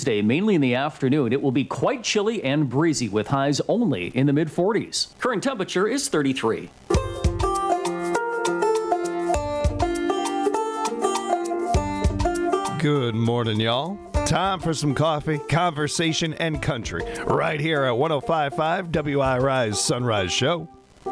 Wednesday, mainly in the afternoon. It will be quite chilly and breezy with highs only in the mid-40s. Current temperature is 33. Good morning, y'all. Time for some coffee, conversation, and country right here at 105.5 WIRI's Sunrise Show.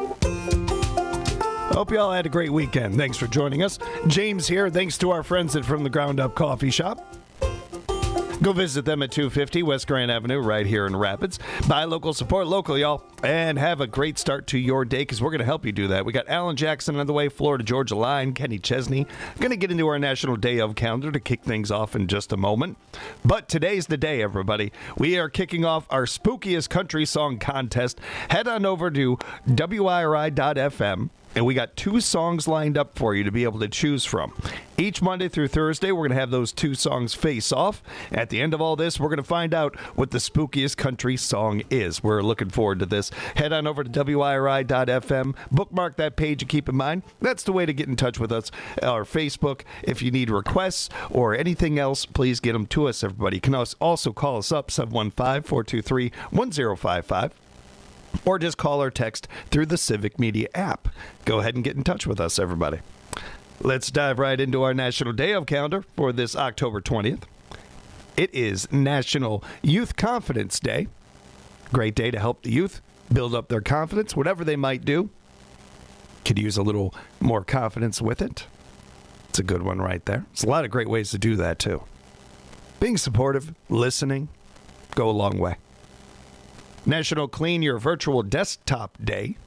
Hope you all had a great weekend. Thanks for joining us. James here. Thanks to our friends at From the Ground Up Coffee Shop. Go visit them at 250 West Grand Avenue right here in Rapids. Buy local, support local, y'all. And have a great start to your day because we're going to help you do that. We got Alan Jackson on the way, Florida-Georgia line, Kenny Chesney. Going to get into our National Day of calendar to kick things off in just a moment. But today's the day, everybody. We are kicking off our spookiest country song contest. Head on over to WIRI.FM. And we got 2 songs lined up for you to be able to choose from. Each Monday through Thursday, we're going to have those 2 songs face off. At the end of all this, we're going to find out what the spookiest country song is. We're looking forward to this. Head on over to WIRI.FM. Bookmark that page and keep in mind, that's the way to get in touch with us. Our Facebook, if you need requests or anything else, please get them to us, everybody. You can also call us up, 715-423-1055. Or just call or text through the Civic Media app. Go ahead and get in touch with us, everybody. Let's dive right into our National Day of calendar for this October 20th. It is National Youth Confidence Day. Great day to help the youth build up their confidence, whatever they might do. Could use a little more confidence with it. It's a good one right there. There's a lot of great ways to do that, too. Being supportive, listening, go a long way. National Clean Your Virtual Desktop Day.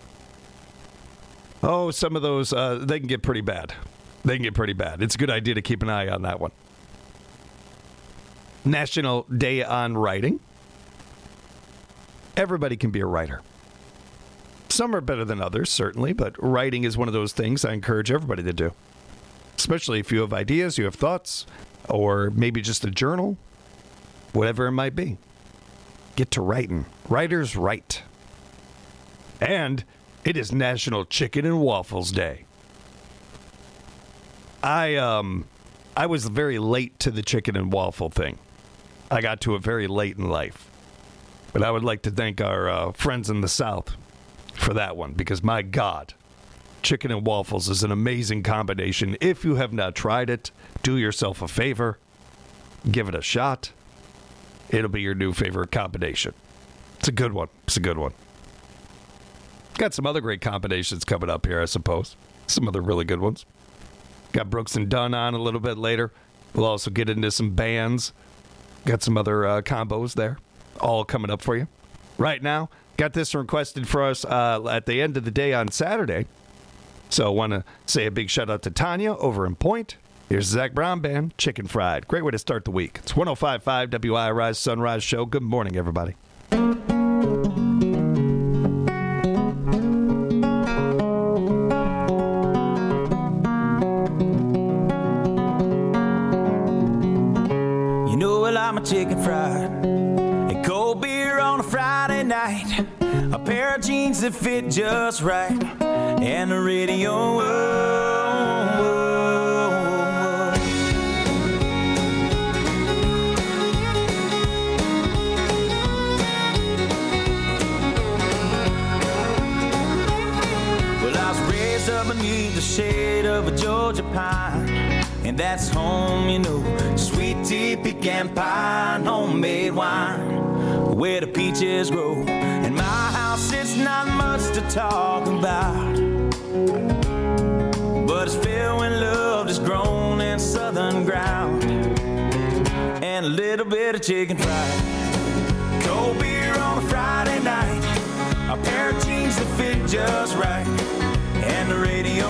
Oh, some of those, they can get pretty bad. It's a good idea to keep an eye on that one. National Day on Writing. Everybody can be a writer. Some are better than others, certainly, but writing is one of those things I encourage everybody to do. Especially if you have ideas, you have thoughts, or maybe just a journal, whatever it might be. Get to writing. Writers write. And it is National Chicken and Waffles Day. I was very late to the chicken and waffle thing. I got to it very late in life. But I would like to thank our friends in the South for that one, because my God, chicken and waffles is an amazing combination. If you have not tried it, do yourself a favor. Give it a shot. It'll be your new favorite combination. It's a good one. Got some other great combinations coming up here, I suppose. Some other really good ones. Got Brooks and Dunn on a little bit later. We'll also get into some bands. Got some other combos there. All coming up for you. Right now, got this requested for us at the end of the day on Saturday. So I want to say a big shout out to Tanya over in Point. Here's Zach Brown Band, Chicken Fried. Great way to start the week. It's 105.5 WIRI's Sunrise Show. Good morning, everybody. You know, well, I'm a chicken fried. And cold beer on a Friday night. A pair of jeans that fit just right. And the radio. Up beneath the shade of a Georgia pine, and that's home, you know. Sweet tea, pecan pie, and homemade wine, where the peaches grow. In my house, it's not much to talk about, but it's filled when love is grown in southern ground, and a little bit of chicken fried. Cold beer on a Friday night, a pair of jeans that fit just right. And the radio,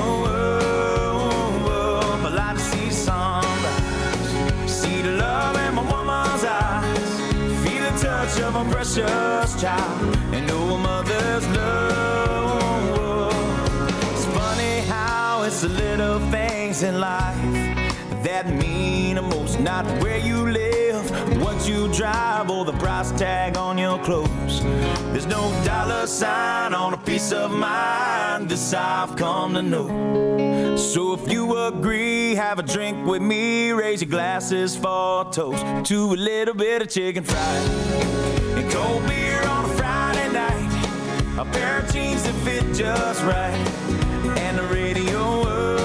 I like to see the sunrise, see the love in my woman's eyes, feel the touch of a precious child, and know a mother's love. It's funny how it's the little things in life that mean the most. Not where you live, what you drive, or the price tag on your clothes. There's no dollar sign on a piece peace of mind, this I've come to know. So if you agree, have a drink with me, raise your glasses for a toast to a little bit of chicken fried and cold beer on a Friday night, a pair of jeans that fit just right, and the radio.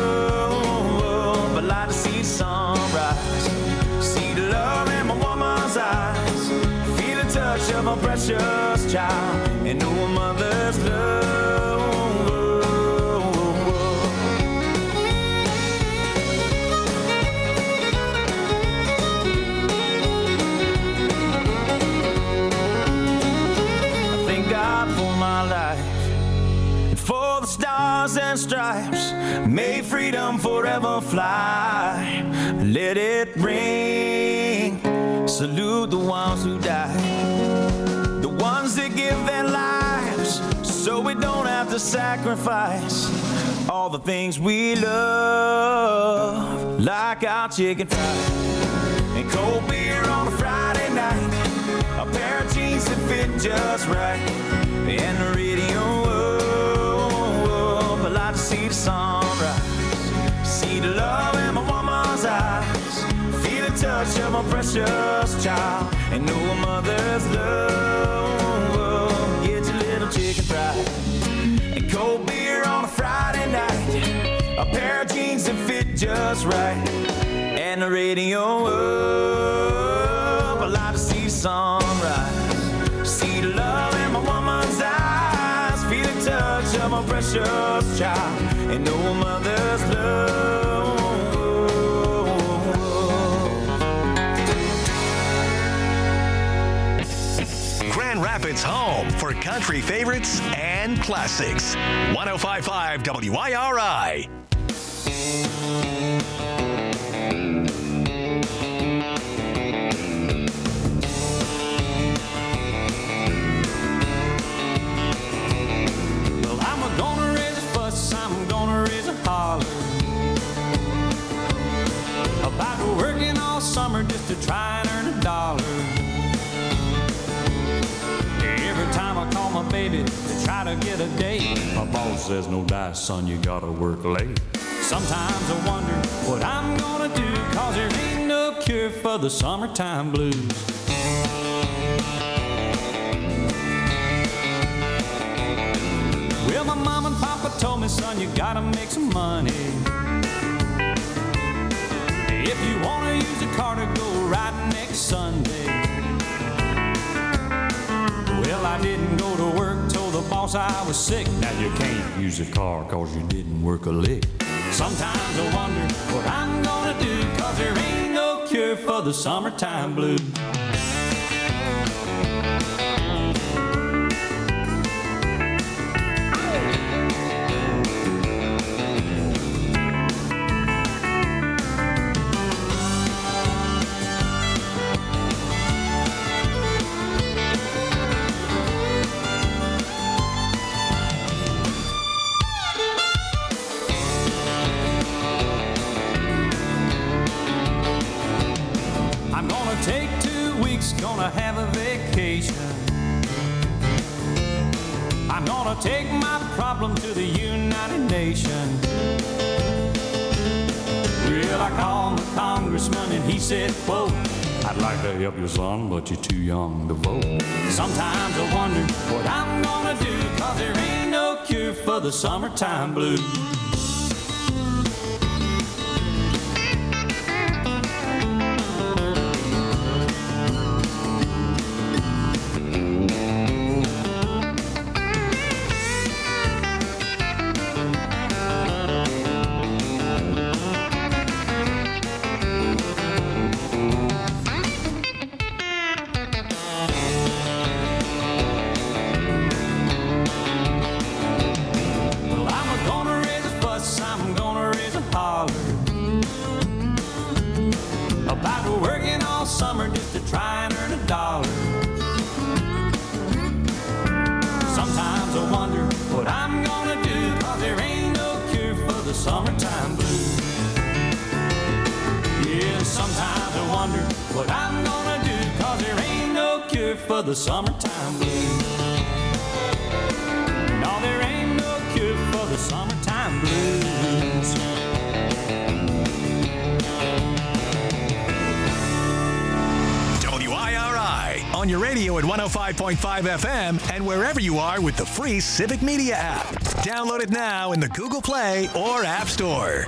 I'd like to see the sunrise, see the love in my woman's eyes, feel the touch of a precious child, and know a mother's love. I thank God for my life, for the stars and stripes, may freedom forever fly. Let it ring, salute the ones who die, the ones that give their lives so we don't have to sacrifice all the things we love, like our chicken fried and cold beer on a Friday night, a pair of jeans that fit just right, and the radio. I'd like to see the sunrise, see the love in my woman's eyes, feel the touch of a precious child, and know a mother's love. Get your little chicken fried and cold beer on a Friday night, a pair of jeans that fit just right, and the radio up. I'd like to see the sunrise, see the love in my woman's eyes, feel the touch of a precious child, and know a mother's love. Grand Rapids' home for country favorites and classics. 105.5 WIRI. About working all summer just to try and earn a dollar. Every time I call my baby to try to get a date, my boss says, no dice, son, you gotta work late. Sometimes I wonder what I'm gonna do, cause there ain't no cure for the summertime blues. Well, my mom and papa told me, son, you gotta make some money. If you want to use a car to go riding next Sunday. Well, I didn't go to work, told the boss I was sick. Now you can't use a car cause you didn't work a lick. Sometimes I wonder what I'm gonna do, cause there ain't no cure for the summertime blues. Take 2 weeks, gonna have a vacation. I'm gonna take my problem to the United Nations. Well, I called the congressman and he said, quote, I'd like to help you, son, but you're too young to vote. Sometimes I wonder what I'm gonna do, cause there ain't no cure for the summertime blues. Summer just to try and earn a dollar. Sometimes I wonder what I'm gonna do, cause there ain't no cure for the summertime blues. Yeah, sometimes I wonder what I'm gonna do, cause there ain't no cure for the summertime blues. No, there ain't. summertime blues. WIRI on your radio at 105.5 FM and wherever you are with the free Civic Media app. Download it now in the Google Play or App Store.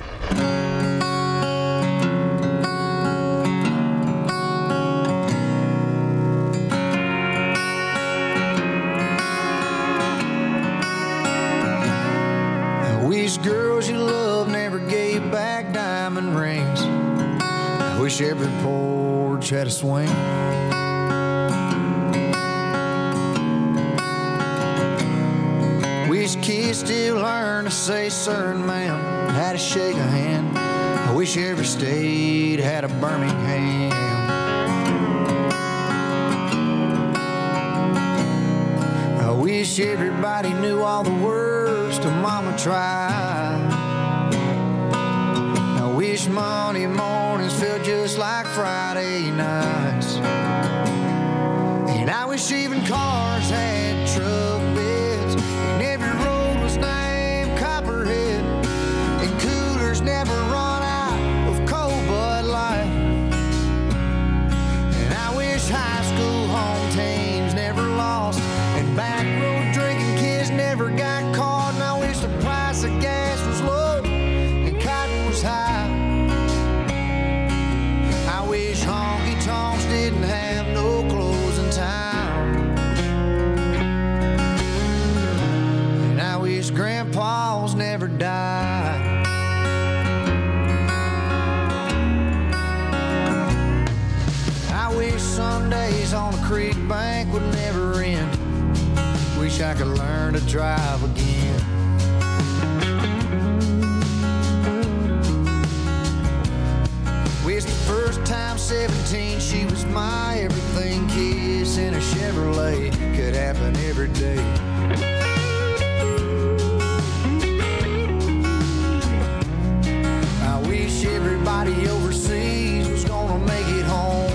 Wish girls you love never gave back diamond rings. I wish every porch had a swing. Wish kids still learn to say sir and ma'am, how to shake a hand. I wish every state had a Birmingham. I wish everybody knew all the words to Mama Tried. I wish Monday mornings felt just like Friday nights. And I wish even cars had truck beds, and every road was named Copperhead, and coolers never run out of cold Bud Light. And I wish high school home teams never lost, and back road drinking kids never got caught. And I wish the price of gas was low and cotton was high. I wish honky tonks didn't have no closing time. And I wish grandpas never died. I wish Sundays on the creek bank would never end. Wish I could learn to drive again. Wish the first time 17 she was my everything. Kiss in a Chevrolet could happen every day. I wish everybody overseas was gonna make it home.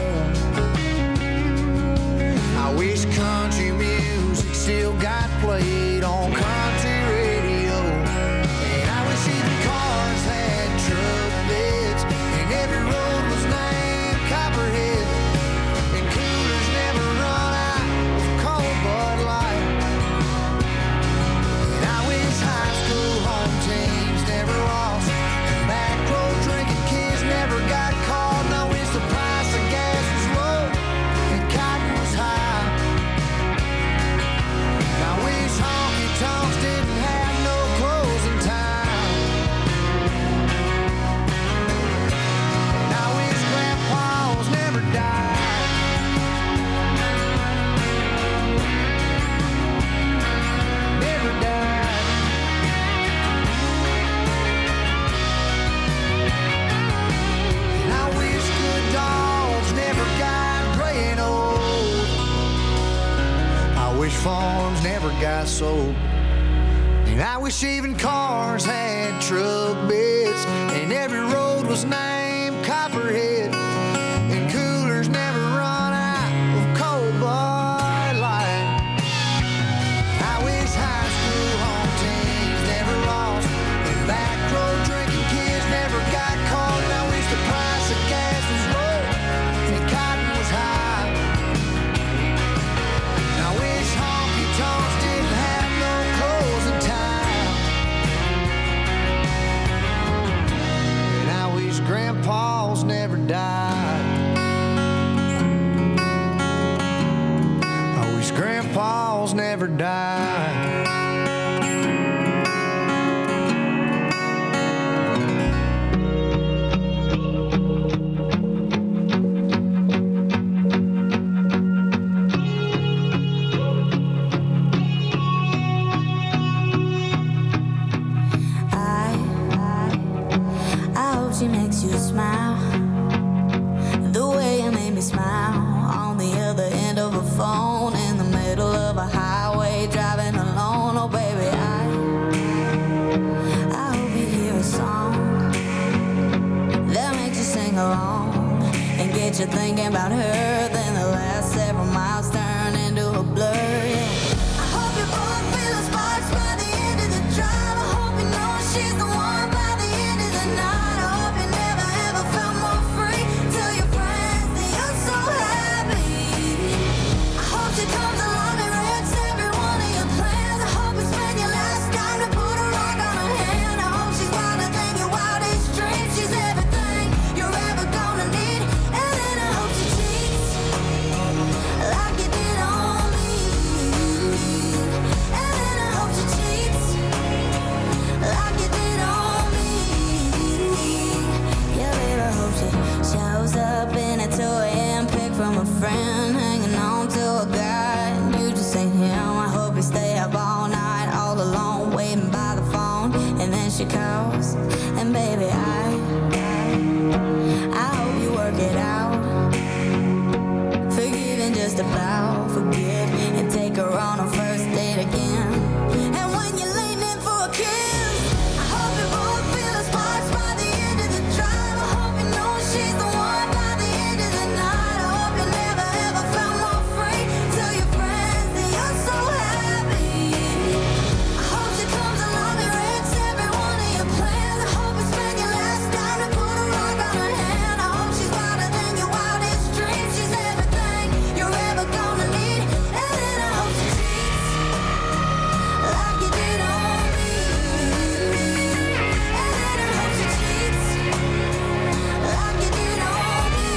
I wish country music still got played on country radio. And I wish even cars had truck beds, and every road was named Copperhead, and coolers never run out of cold Bud Light. And I wish high school home teams never lost, and back road drinking kids never got caught. And I wish the price of gas was low and cotton was high. I wish honky tonks didn't have no closing time. And I wish grandpas never died. Never died. And I wish good dogs never got gray and old. I wish farms never got sold. And I wish even cars had truck beds, and every road was named Copperhead, and coolers never run out of cold Bud Light. I wish high school home teams never lost, and back road drinking kids never got caught. And I wish the price of gas was low and cotton was high. And I wish honky tonks didn't have no closing time. And I wish grandpas never died. I wish grandpas never died. I hope she makes you smile the way you made me smile on the other end of a phone in the middle of a highway driving alone. Oh baby, I hope you hear a song that makes you sing along and get you thinking about her. Then the last several miles turn into a blur. Yeah. I hope you both feel the sparks by the end of the drive. I hope you know woman hanging on to a guy, and you just ain't him. I hope you stay up all night, all alone, waiting by the phone. And then she calls, and baby, I hope you work it out. Forgive and just about forget, and take her on a first date again. And when you're leaning for a kiss, I hope you both feel the sparks by the end of the drive. I hope you know she's the one by the end of the night. I hope you never ever felt more free. Tell your friends that you're so happy. I hope she comes along and wrecks every one of your plans. I hope you spend your last dime to put a rock on her hand. I hope she's wilder than your wildest dreams. She's everything you're ever gonna need. And then I hope she cheats like you did on me. And then I hope she cheats like you did on me.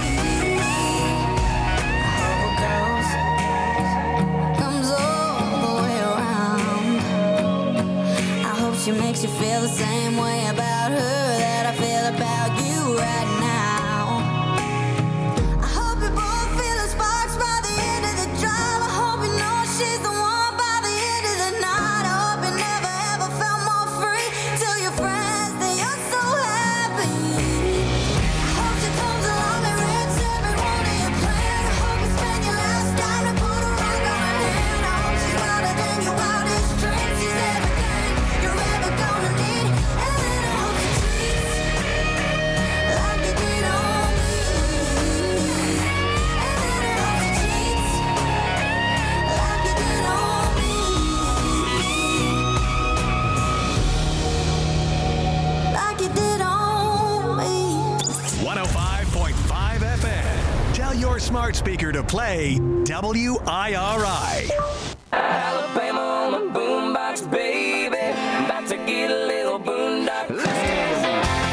I hope a girl's comes all the way around. I hope she makes you feel the same way about her that I feel about you right now. I hope you both feel the sparks by the end of the drive. I hope you know she's the one by the end of the night. I hope you never ever felt more free. Tell your friends that you're so happy. I hope she comes along and wrecks every one of your plans. I hope you spend your last dime to put a rock on her hand. I hope she's wilder than your wildest dreams. She's everything you're ever gonna need. And then I hope she cheats like you did on me. And then I hope she cheats like you did on me. Like you did on me. 105.5 FM. Tell your smart speaker to play WIRI. Alabama on the boombox, baby. About to get a little boondock. Let's go.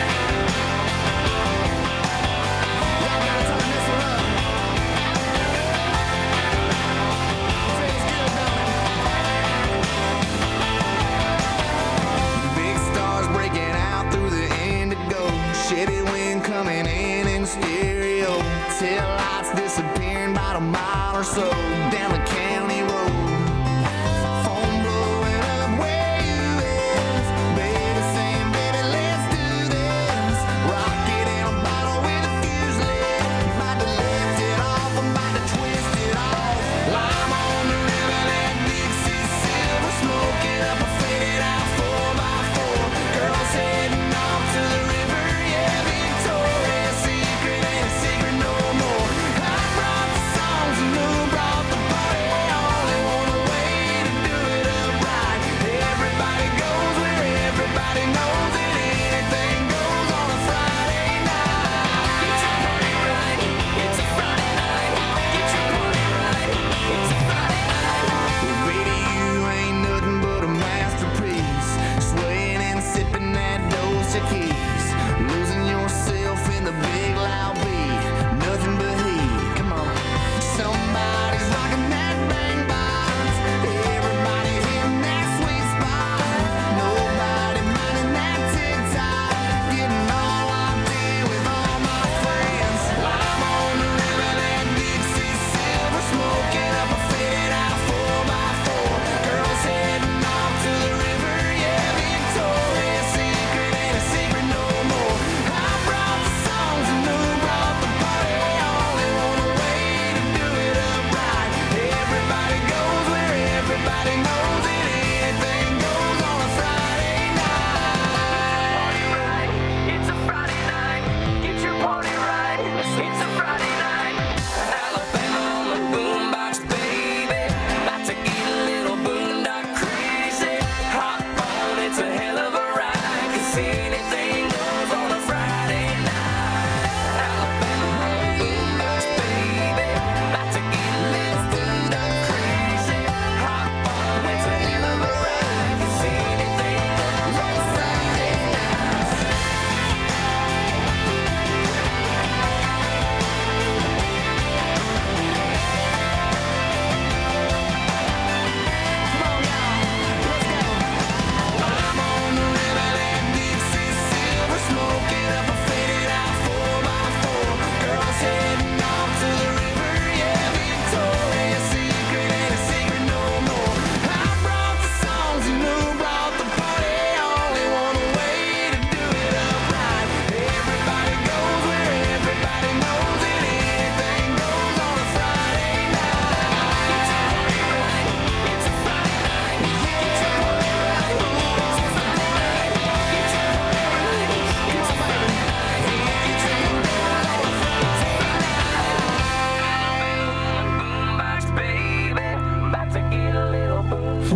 Big stars breaking out through the indigo. Chevy wind coming in stereo. Tail lights disappearing about a mile or so down the county road. Phone blowing up where you is. Baby saying, baby, let's do this. Rocket in a bottle with a fuse lit. About to lift it off, I'm about to twist it off. Lime on the river, that Dixie silver. Smoking up a faded out 4x4. Girls heading off to the river, yeah, Victoria's Secret ain't a secret no more. I brought the songs and who brought the party?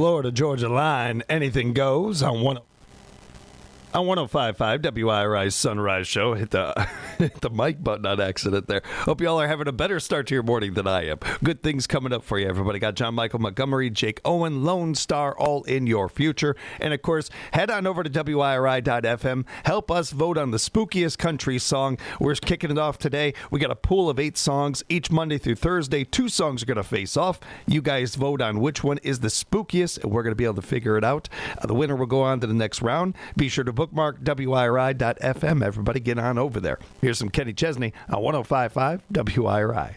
Florida-Georgia line, anything goes on 105.5 WIRI's Sunrise Show. Hit the mic button on accident there. Hope you all are having a better start to your morning than I am. Good things coming up for you, everybody. Got John Michael Montgomery, Jake Owen, Lone Star, all in your future. And, of course, head on over to WIRI.FM. Help us vote on the spookiest country song. We're kicking it off today. We got a pool of 8 songs each Monday through Thursday. 2 songs are going to face off. You guys vote on which one is the spookiest, and we're going to be able to figure it out. The winner will go on to the next round. Be sure to bookmark WIRI.FM. Everybody get on over there. Here's some Kenny Chesney on 105.5 WIRI.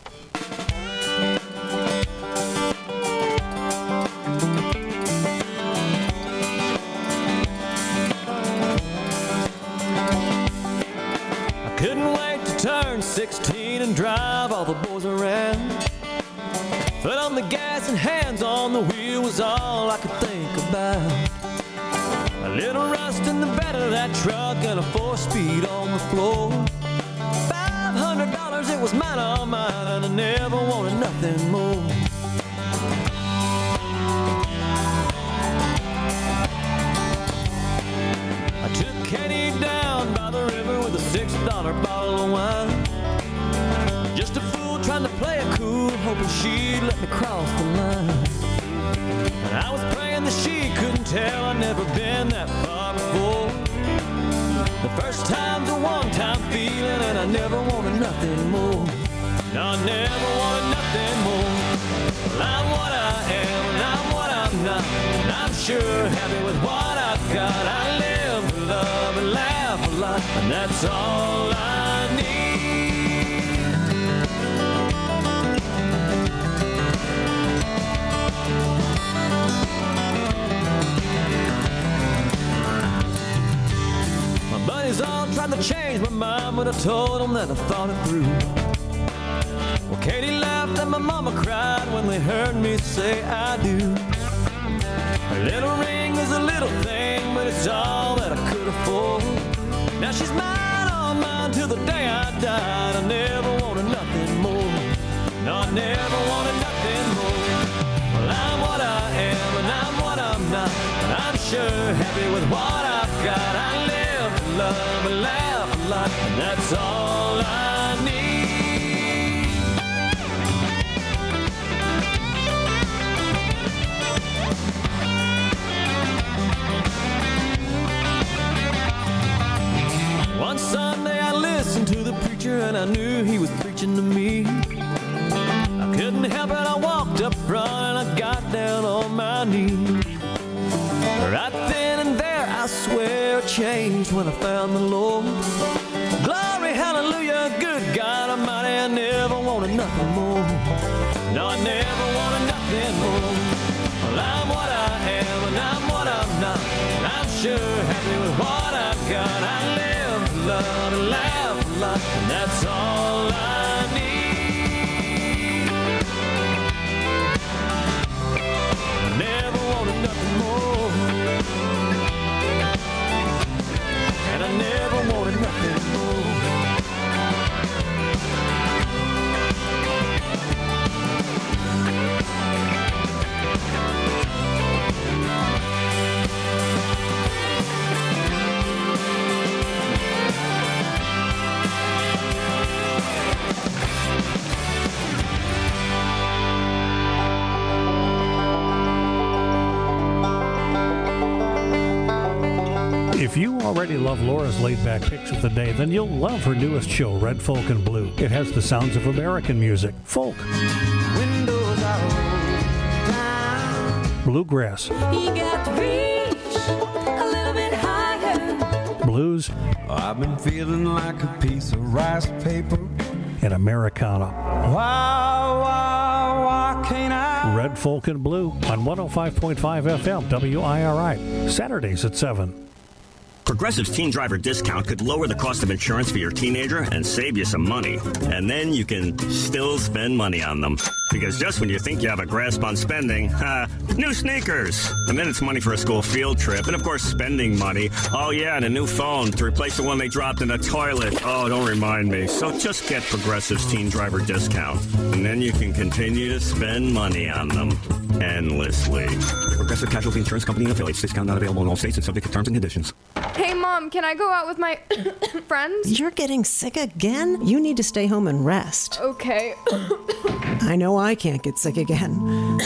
I couldn't wait to turn 16 and drive all the boys around. Foot on the gas and hands on the wheel was all I could think about. A little rust in the bed of that truck and a 4-speed on the floor. $500, it was mine, all mine, and I never wanted nothing more. I took Kenny down by the river with a $6 bottle of wine. Just a fool trying to play it cool, hoping she'd let me cross the line. And I was praying that she couldn't tell I'd never been that far before. The first time's a one-time feeling, and I never wanted nothing more. No, I never wanted nothing more. Well, I'm what I am, and I'm what I'm not. And I'm sure happy with what I've got. I live to love and laugh a lot, and that's all I need. Buddies all tried to change my mind, but I told them that I thought it through. Well, Katie laughed and my mama cried when they heard me say I do. Her little ring is a little thing, but it's all that I could afford. Now she's mine, all mine, till the day I died. I never wanted nothing more. No, I never wanted nothing more. Well, I'm what I am, and I'm what I'm not. And I'm sure happy with what I've got. I live love and laugh a lot, and that's all I need. One Sunday I listened to the preacher, and I knew he was preaching to me. I couldn't help it, I walked up front and I got down on my knees. Right then and there, I swear it changed when I found the Lord. Glory, hallelujah, good God Almighty, I never wanted nothing more. No, I never wanted nothing more. Well, I'm what I am, and I'm what I'm not. And I'm sure happy with what I've got. I live to love and laugh a lot, and that's all I need. I never wanted nothing more. And I never wanted nothing more. If you already love Laura's laid-back picks of the day, then you'll love her newest show, Red Folk and Blue. It has the sounds of American music, folk, Windows are rolled down. bluegrass, You got to reach a little bit higher. blues, I've been feeling like a piece of rice paper. and Americana. Why can't I? Red Folk and Blue on 105.5 FM, WIRI, Saturdays at 7. Progressive's Teen Driver discount could lower the cost of insurance for your teenager and save you some money. And then you can still spend money on them. Because just when you think you have a grasp on spending, new sneakers. And then it's money for a school field trip. And of course, spending money. Oh yeah, and a new phone to replace the one they dropped in the toilet. Oh, don't remind me. So just get Progressive's Teen Driver discount. And then you can continue to spend money on them endlessly. Progressive Casualty Insurance Company and affiliates. Discount not available in all states and subject to terms and conditions. Hey, Mom, can I go out with my friends? You're getting sick again? You need to stay home and rest. Okay. I know I can't get sick again. No!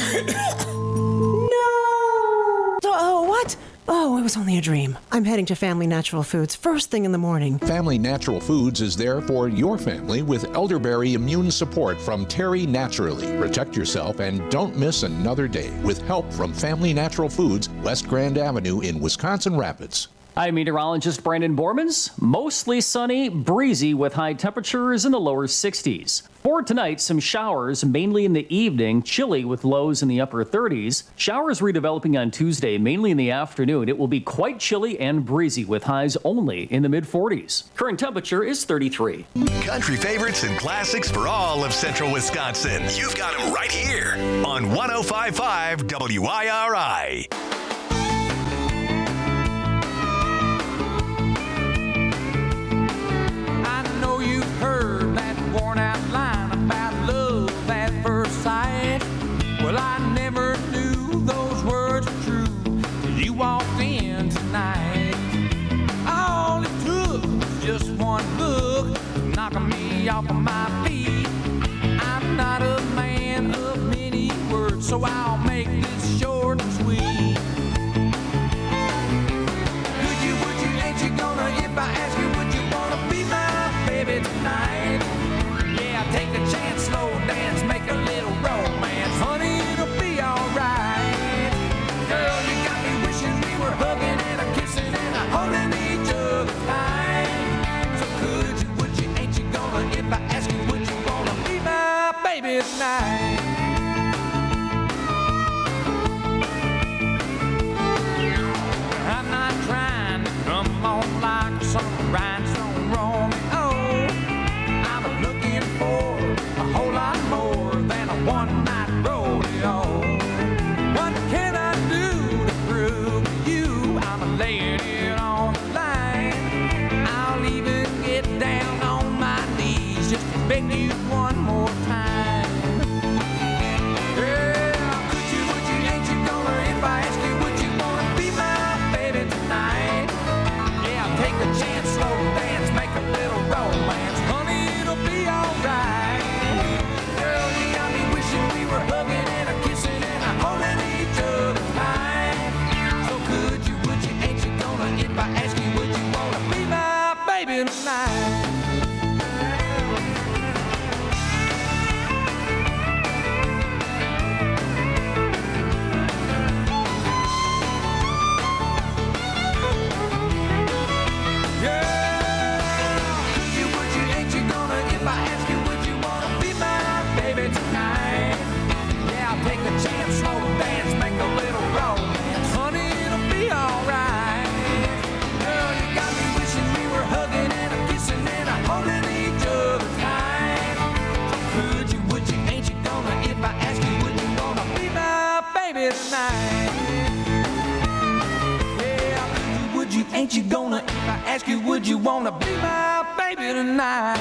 Oh, what? Oh, it was only a dream. I'm heading to Family Natural Foods first thing in the morning. Family Natural Foods is there for your family with elderberry immune support from Terry Naturally. Protect yourself and don't miss another day with help from Family Natural Foods, West Grand Avenue in Wisconsin Rapids. I'm meteorologist Brandon Bormans. Mostly sunny, breezy with high temperatures in the lower 60s. For tonight, some showers, mainly in the evening, chilly with lows in the upper 30s. Showers redeveloping on Tuesday, mainly in the afternoon. It will be quite chilly and breezy with highs only in the mid-40s. Current temperature is 33. Country favorites and classics for all of central Wisconsin. You've got them right here on 105.5 WIRI. Heard that worn out line about love at first sight. Well, I never knew those words were true till you walked in tonight. All it took was just one look, knocking me off of my feet. I'm not a man of many words, so I'll make this short and sweet. Could you, would you, ain't you gonna, if I ask you, would you wanna be my baby tonight? Yeah, take a chance, slow dance, make a little romance. Honey, it'll be alright. Girl, you got me wishing we were hugging and a kissing and a holding each other tight. So could you, would you, ain't you gonna, if I ask you, would you wanna be my baby tonight? I'm not trying to come on like some rhinestone Romeo. I'm looking for a whole lot more than a one-night rodeo. What can I do to prove to you I'm laying it on the line? I'll even get down on my knees just to beg you one more time. Girl, could you, would you, ain't you gonna, if I ask you, would you wanna be my baby tonight? Yeah, take a chance, slow dance, make a little romance. Honey, it'll be alright. Girl, you got me wishing we were hugging and a kissing and a holding each other tight. So could you, would you, ain't you gonna, if I ask you, would you wanna be my baby tonight? Ain't you gonna, if I ask you, would you wanna be my baby tonight?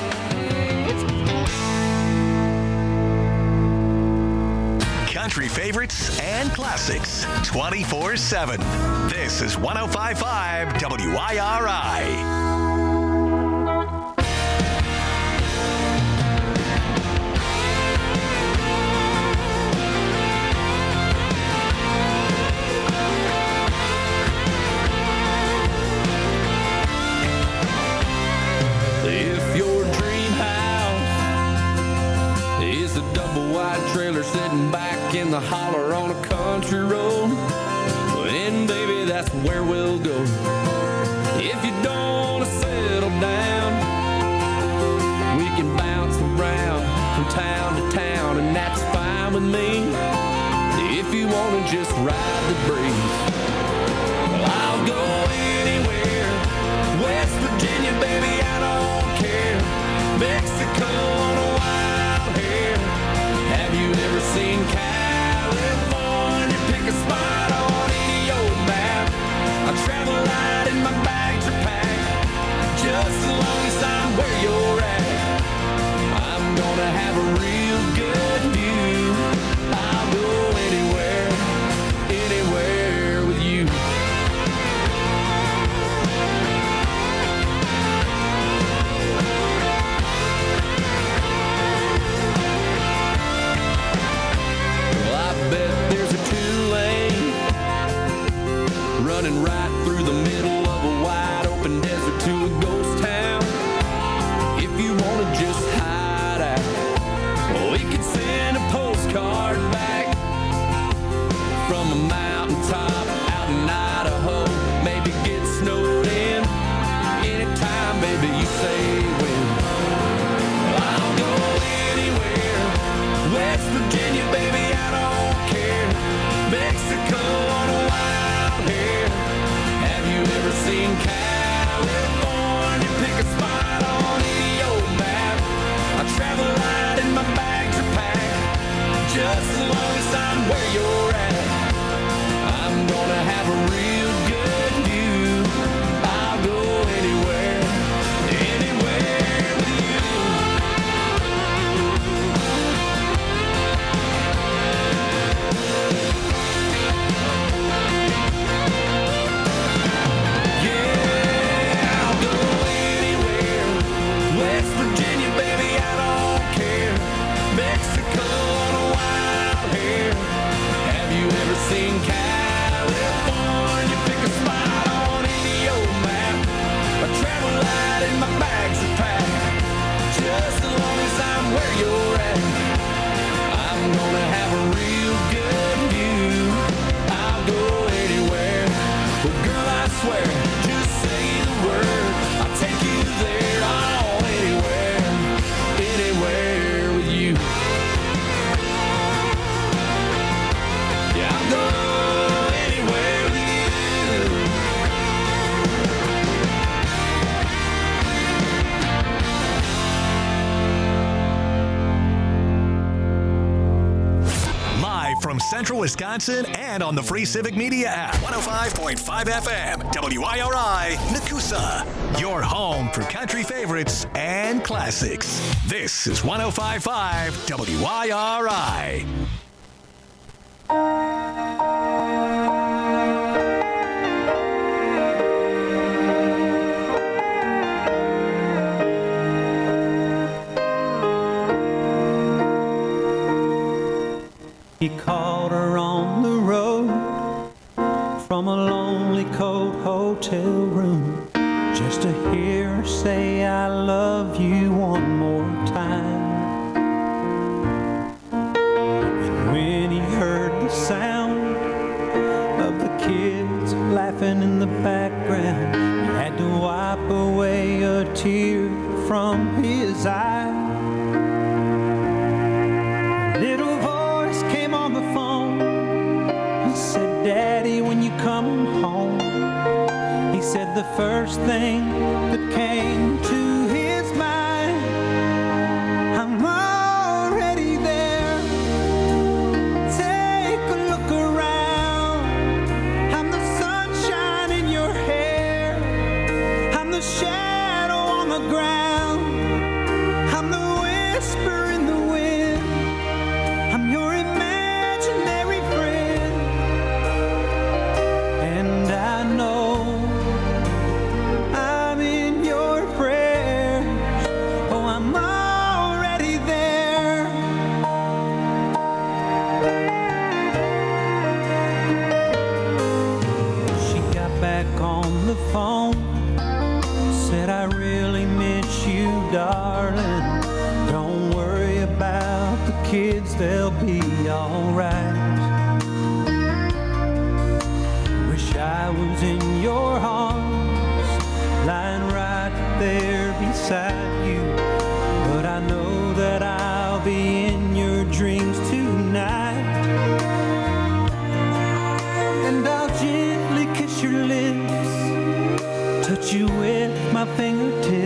Country favorites and classics 24/7. This is 105.5 WIRI. Trailer sitting back in the holler on a country road, then baby, that's where we'll go. If you don't want to settle down, we can bounce around from town to town, and that's fine with me. If you want to just ride the breeze, I'll go anywhere baby, I don't care. Mexico on a wild hair. Have you ever seen California? Pick a spot on any old map. I travel light and my bags are packed. Just as long as I'm where you're at, I'm gonna have a real good view. I'll go anywhere, anywhere with you. Well, I bet there's a 2-lane running right through the middle of a wide open desert to a ghost town. If you wanna just hide out, we could send a postcard back from a mountaintop out in Idaho. Maybe get snowed in anytime, baby, you say when. I'll go anywhere. West Virginia, baby, I don't care. Mexico on a wild hair. Have you ever seen California? Pick a spot on any old map. I travel light and my bags are packed. Just as long as I'm where you're at, I'm gonna have a real good view. I'll go anywhere, anywhere with you. Yeah, I'll go anywhere. West Virginia, baby, I don't care. Mexico on a wild hair. Have you ever seen California? Pick a spot on any old map. I travel light and my bags are packed. Just as long as I'm where you're at, I'm gonna have a real good view. I'll go anywhere. Well, girl, I swear, just say the word. I'll take you there. Oh, anywhere, anywhere with you. Yeah, I'll go anywhere with you. Live from Central Wisconsin and on the free Civic Media app. 105.5 FM, WIRI, Nakusa. Your home for country favorites and classics. This is 105.5 WIRI. He called her on the road from a lonely cold hotel room just to hear her say I love you one more time. And when he heard the sound of the kids laughing in the background, he had to wipe away a tear from his eye. Little voice came on the phone. He said, Daddy, when you come home? He said the first thing that came to his mind, I'm already there. Take a look around. I'm the sunshine in your hair. I'm the shadow on the ground. I'm the whisper in the wind. I'm your imaginary friend. And I know I'm in your prayers. Oh, I'm already there. She got back on the phone, said I really miss you, darling. Don't worry about the kids, they'll be alright. Wish I was in your arms, lying right there beside you. But I know that I'll be in your dreams tonight. And I'll gently kiss your lips, touch you with my fingertips.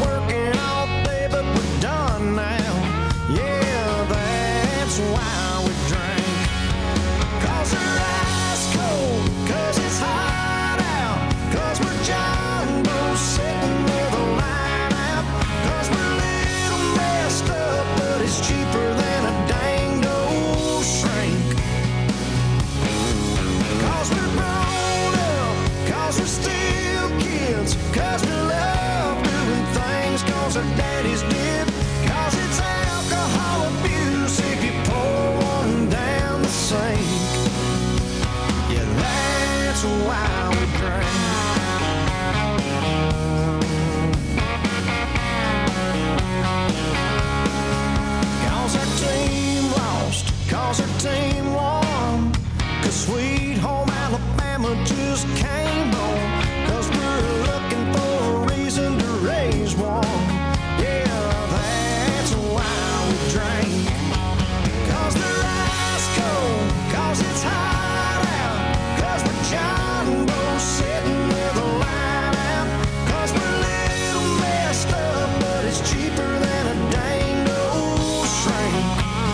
working all day, but we're done now. Yeah, that's why we drink. 'Cause we're ice cold, 'cause it's hot out. 'Cause we're jumbo sitting with a line out. 'Cause we're a little messed up, but it's cheaper than a danged old shrink. 'Cause we're grown up, 'cause we're still kids. 'Cause we love doing things 'cause our daddies did. 'Cause it's alcohol abuse if you pour one down the sink. Yeah, that's why we drink. 'Cause our team lost, 'cause our team won. 'Cause Sweet Home Alabama just came on. 'Cause we're looking for a reason to raise one. Yeah, that's why we drink. 'Cause they're ice cold, 'cause it's hot out. 'Cause we're jumbo sitting with a line out. 'Cause we're a little messed up, but it's cheaper than a danged old shrink.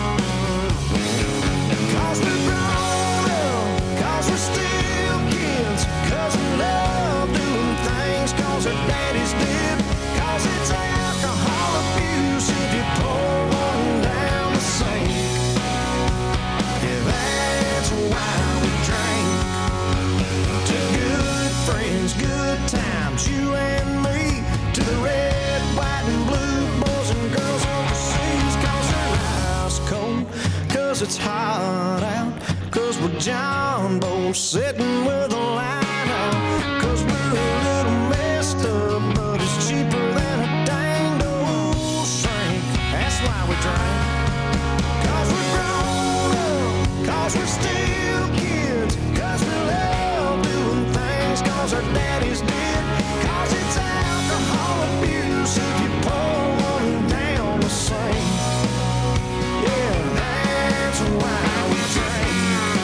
'Cause we're grown up, 'cause we're still kids. 'Cause we love doing things 'cause our daddies did. 'Cause it's alcohol abuse if you pour one down the sink. Yeah, that's why we drink. To good friends, good times, you and me. To the red, white, and blue boys and girls overseas. 'Cause they're ice cold, 'cause it's hot out. 'Cause we're jumbo sitting with a line out. 'Cause we're a little messed up, but it's cheaper than a danged old shrink. That's why we drink. 'Cause we're grown up, 'cause we're still kids. 'Cause we love doing things 'cause our daddies did. 'Cause it's alcohol abuse if you pour one down the sink. Yeah, that's why we drink.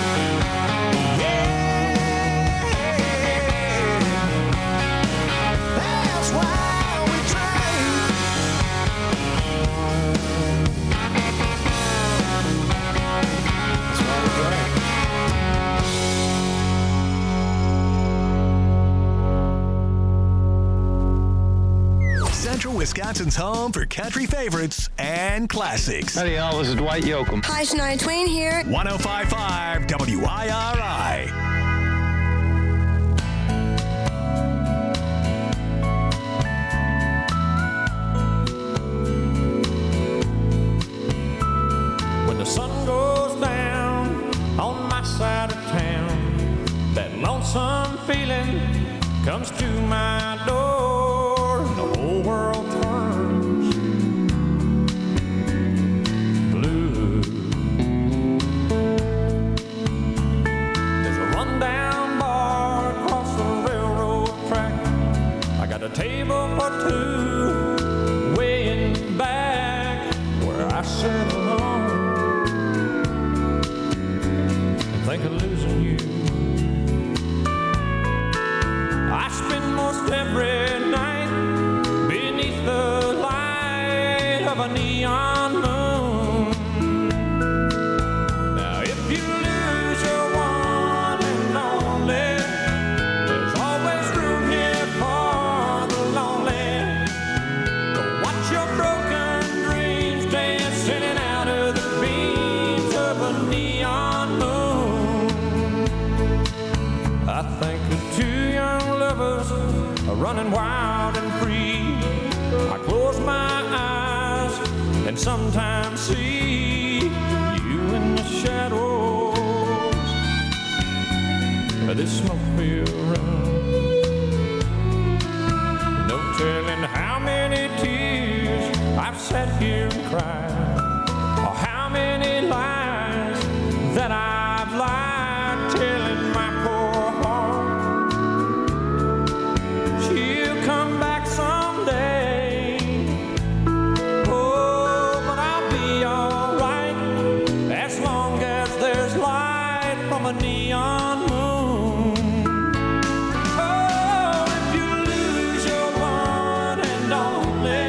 That's why we drink. That's why we drink. Central Wisconsin's home for country favorites and classics. Howdy, y'all. This is Dwight Yoakam. Hi, Shania Twain here. 105.5 WIRI. When the sun goes down on my side of town, that lonesome feeling comes to my door, and the whole world turns blue. There's a rundown bar across the railroad track. I got a table for two, way in back where I sit alone and think of losing you. I spend most every night beneath the light of a neon moon. Now if you lose your one and only, there's always room here for the lonely. To watch your broken dreams dancing out of the beams of a neon moon. I think of two young lovers running wild and free. I close my eyes and sometimes see you in the shadows of this smoke-filled room. No telling how many tears I've sat here and cried, or how many lies that I've lied, telling my poor heart she'll come back someday. Oh, but I'll be alright as long as there's light from a neon moon. Oh, if you lose your one and only,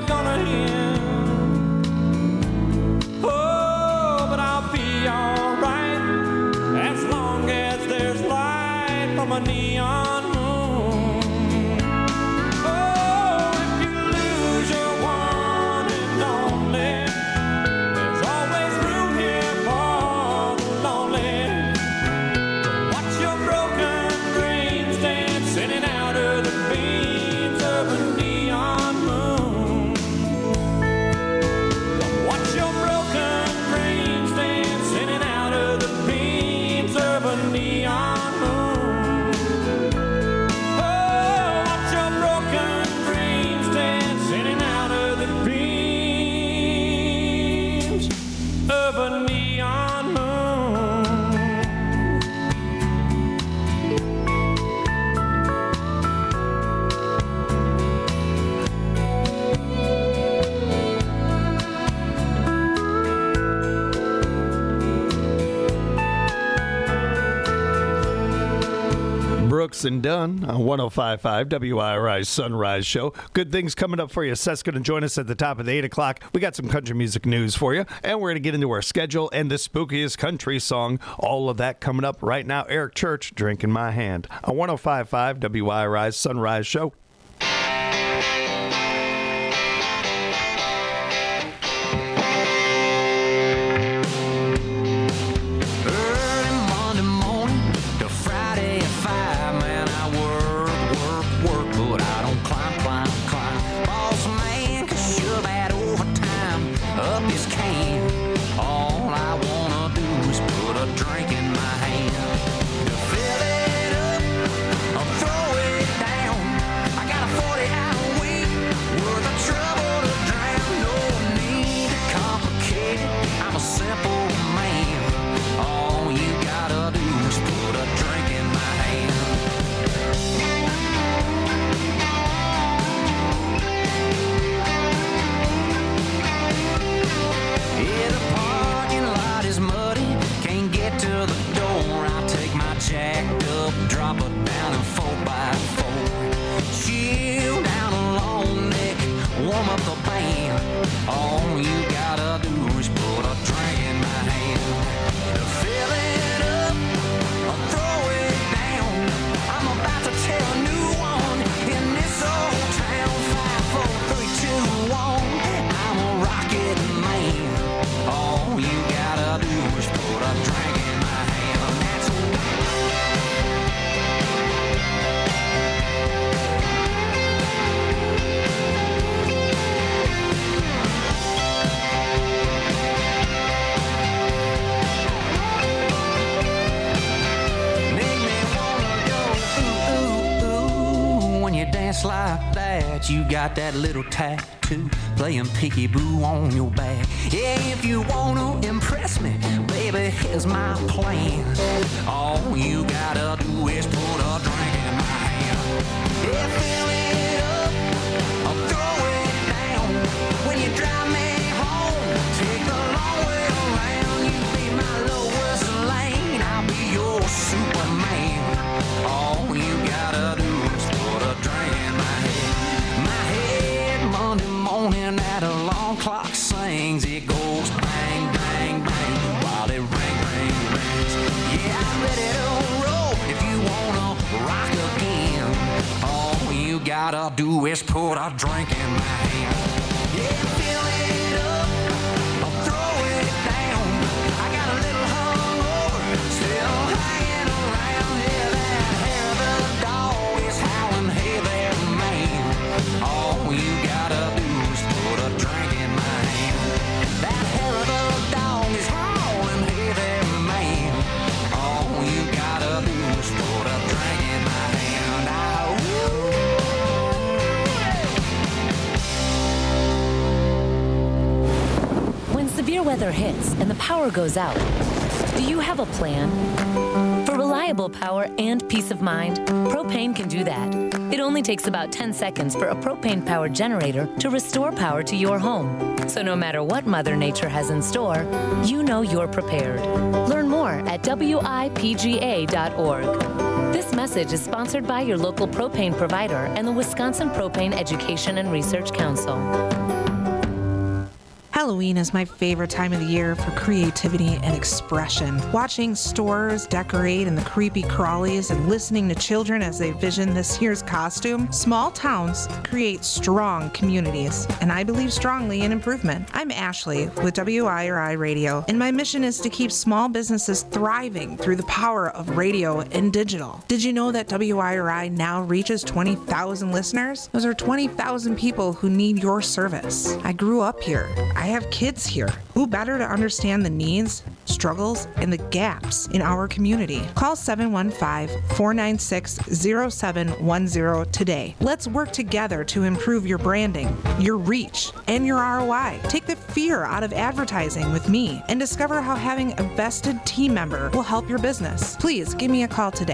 never gonna end. Oh, but I'll be alright as long as there's light from a neon moon. Oh, if you lose your one and only, there's always room here for the lonely. Watch your broken dreams dancing out of the beams of a neon moon. Watch your broken dreams dancing out of the beams of a neon moon. Oh, watch your broken dreams dancing out of the beams of a neon moon. Brooks and Dunn on 105.5 WIRI Sunrise Show. Good things coming up for you. Seth's going to join us at the top of the 8 o'clock. We got some country music news for you, and we're going to get into our schedule and the spookiest country song. All of that coming up right now. Eric Church, Drinking My Hand on 105.5 WIRI Sunrise Show. Early Monday morning to Friday at 5, man, I work, but I don't climb. Boss man can shove that overtime up his can. All I wanna do is put a drink in my hand. To fill it up or throw it down. I got a 40-hour week worth of trouble to drown. No need to complicate it, I'm a simple man. All you gotta do is put a drink in my hand. Yeah, the parking lot is muddy, can't get to the door. I take my jacked up, drop it down in 4x4. Chill down a long neck, warm up the band. All you gotta do is put a drink in my hand. To fill it up or throw it down, I'm about to tell a new one in this old town. 5, 4, 3, 2, 1, I'm a rocket man. All you gotta do is put a drink in my hand. That's make me wanna go ooh, ooh, ooh. When you dance like that, you got that little tattoo playing peekaboo on your back. Yeah, if you wanna impress me, baby, here's my plan. All you gotta do is put a drink in my hand. Yeah, fill it up or throw it down. When you drive me home, take the long way around. You be my lowest lane, I'll be your Superman. All you gotta do is put a drink in my head. My head Monday morning at a long clock sings. It goes bang, bang, bang while it ring, ring, rings. Yeah, I'm ready to roll if you wanna rock again. All you gotta do is put a drink in my hand. Yeah, fill it up or throw it down. I got a little hungover, still hanging around. Yeah, that hair of the dog is howling, hey there, man. All you gotta do is put a drink in my hand. That hair of the dog is howling, hey there, man. All you gotta do is put a drink in my hand. When severe weather hits and the power goes out, do you have a plan? For reliable power and peace of mind, Propane can do that. It only takes about 10 seconds for a propane-powered generator to restore power to your home. So no matter what Mother Nature has in store, you know you're prepared. Learn more at WIPGA.org. This message is sponsored by your local propane provider and the Wisconsin Propane Education and Research Council. Halloween is my favorite time of the year for creativity and expression. Watching stores decorate in the creepy crawlies and listening to children as they vision this year's costume. Small towns create strong communities, and I believe strongly in improvement. I'm Ashley with WIRI Radio, and my mission is to keep small businesses thriving through the power of radio and digital. Did you know that WIRI now reaches 20,000 listeners? Those are 20,000 people who need your service. I grew up here. I have kids here. Who better to understand the needs, struggles, and the gaps in our community? Call 715-496-0710 today. Let's work together to improve your branding, your reach, and your ROI. Take the fear out of advertising with me and discover how having a vested team member will help your business. Please give me a call today,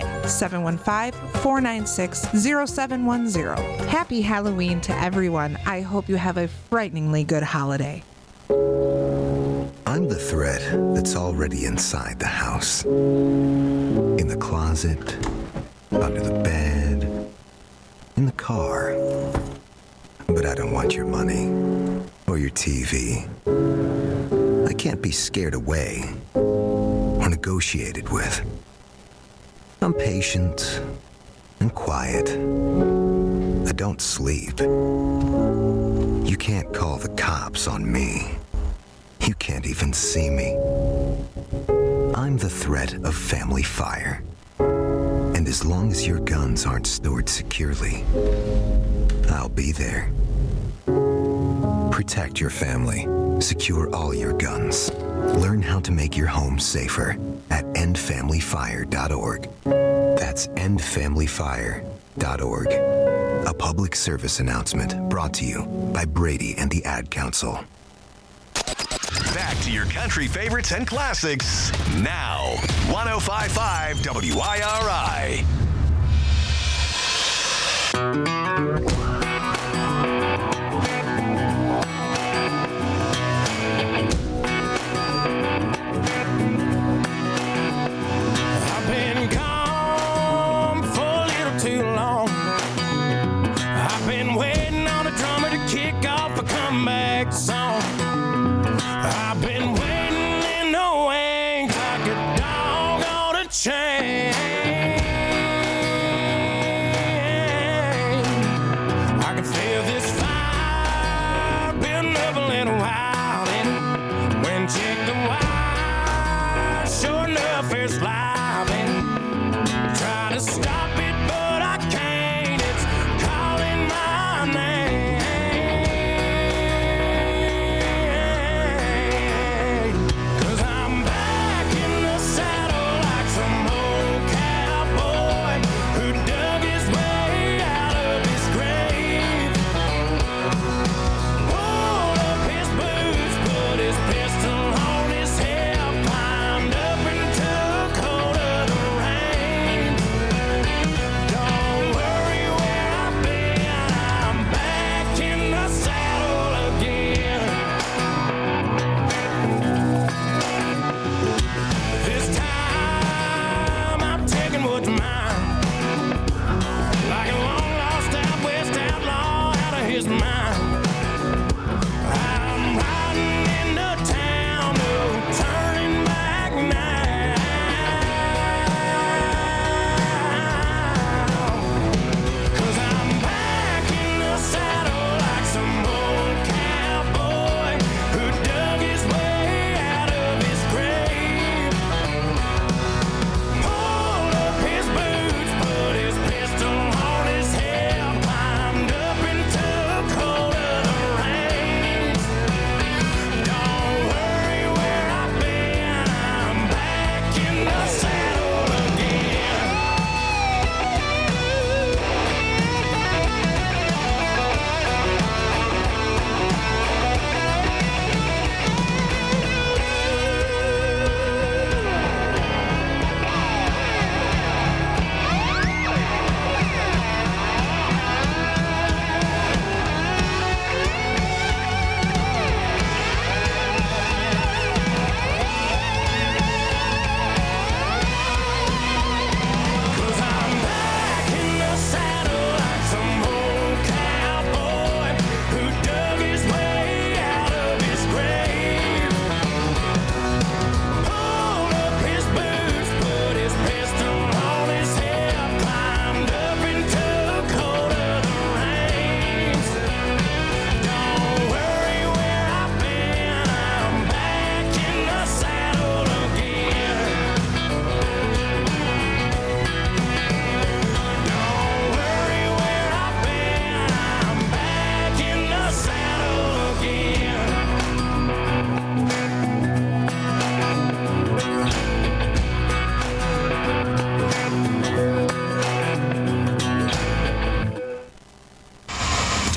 715-496-0710. Happy Halloween to everyone. I hope you have a frighteningly good holiday. I'm the threat that's already inside the house. In the closet, under the bed, in the car. But I don't want your money or your TV. I can't be scared away or negotiated with. I'm patient and quiet. I don't sleep. You can't call the cops on me. You can't even see me. I'm the threat of family fire. And as long as your guns aren't stored securely, I'll be there. Protect your family. Secure all your guns. Learn how to make your home safer at endfamilyfire.org. That's endfamilyfire.org. A public service announcement brought to you by Brady and the Ad Council. Back to your country favorites and classics now. 105.5 WIRI. I've been gone for a little too long. I've been waiting on a drummer to kick off a comeback song. I've been waiting in the wings like a dog on a chain. I can feel this fire building up a little while, and when check the wire, sure enough it's live, and try to stop it but I can't. It's calling my name. Cold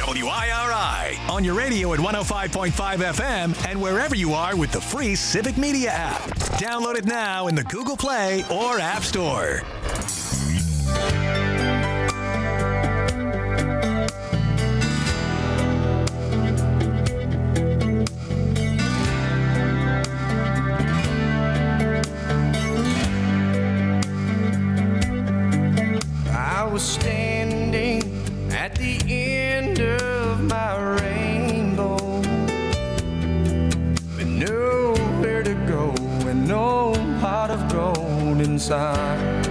WIRI. On your radio at 105.5 FM and wherever you are with the free Civic Media app. Download it now in the Google Play or App Store. I was standing at the end of my rainbow with nowhere to go and no pot of gold inside.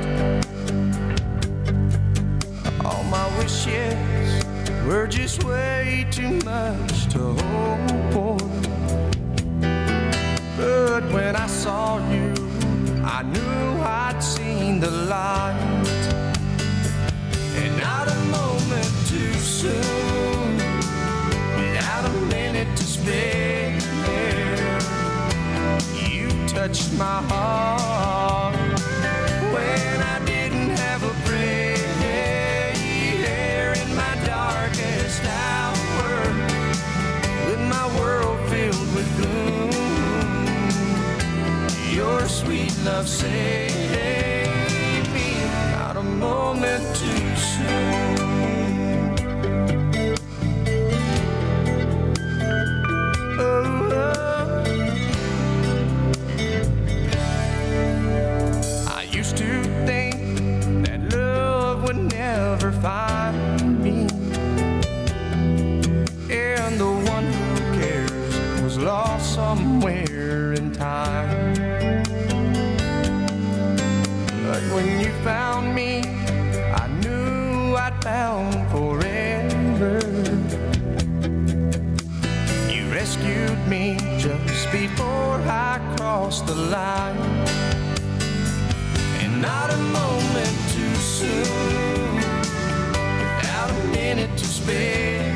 All my wishes were just way too much to hope for. But when I saw you, I knew I'd seen the light. And not a moment too soon, without a minute to spare, you touched my heart when I didn't have a prayer. In my darkest hour, with my world filled with gloom, your sweet love saved me. Not a moment too soon. Oh, I used to think that love would never find me, and the one who cares was lost somewhere in time. But when you found me, I knew I'd found forever. You rescued me just before I crossed the line. And not a moment too soon, without a minute to spare,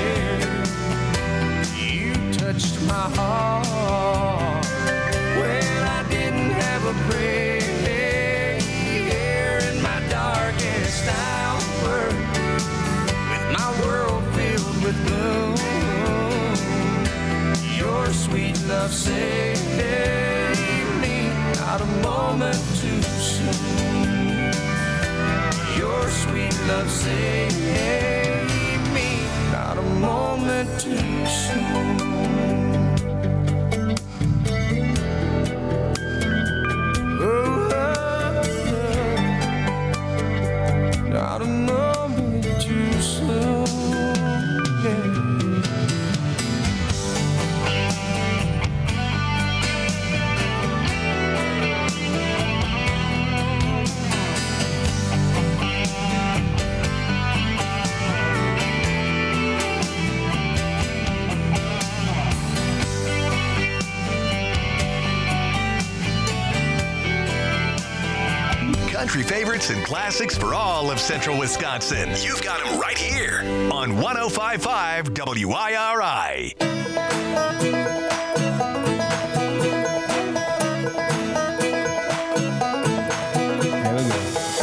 you touched my heart when I didn't have a prayer. Darkest hour, with my world filled with gloom, your sweet love saved me. Not a moment too soon, your sweet love saved me. Not a moment too soon. Not a moment too soon, yeah. Country favorites and classics for all of Central Wisconsin. You've got them right here on 105.5 WIRI. There we go.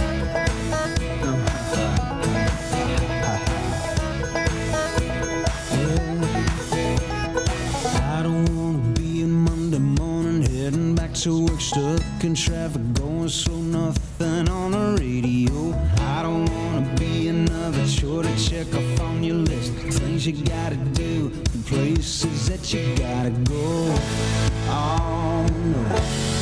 I don't wanna be in Monday morning, heading back to work, stuck in traffic, going slow, nothing on the radio. I don't wanna be another chore to check off on your list, things you gotta do, and places that you gotta go. Oh no.